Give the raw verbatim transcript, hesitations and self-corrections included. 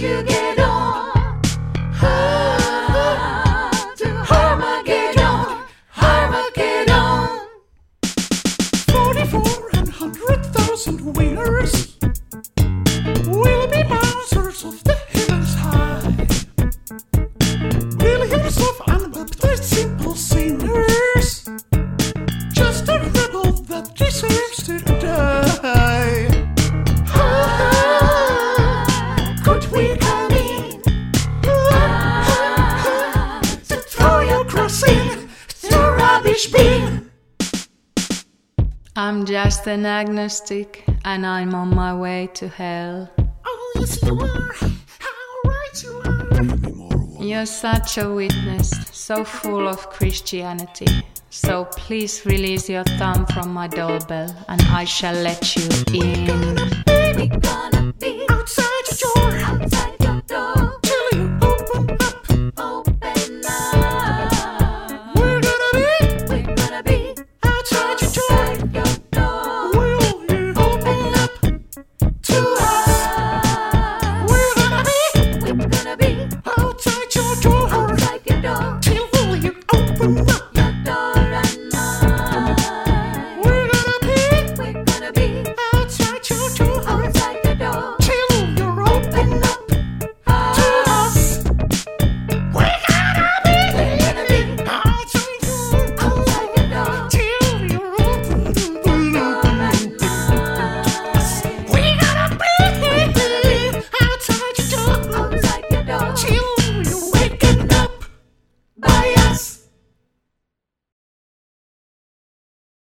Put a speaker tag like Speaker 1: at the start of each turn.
Speaker 1: you get on? Ah, to Armageddon, Armageddon.
Speaker 2: Forty-four and hundred thousand winners will be masters of the heavens high. Millions of unbaptized simple sinners, just a rebel that deserves to die.
Speaker 1: Ah, could we come in? Ah, to throw your cross in the rubbish bin.
Speaker 3: I'm just an agnostic, and I'm on my way to hell.
Speaker 2: Oh, yes, you are. How right you are.
Speaker 3: You're such a witness, so full of Christianity. So please release your thumb from my doorbell, and I shall let you in.
Speaker 1: Baby, come.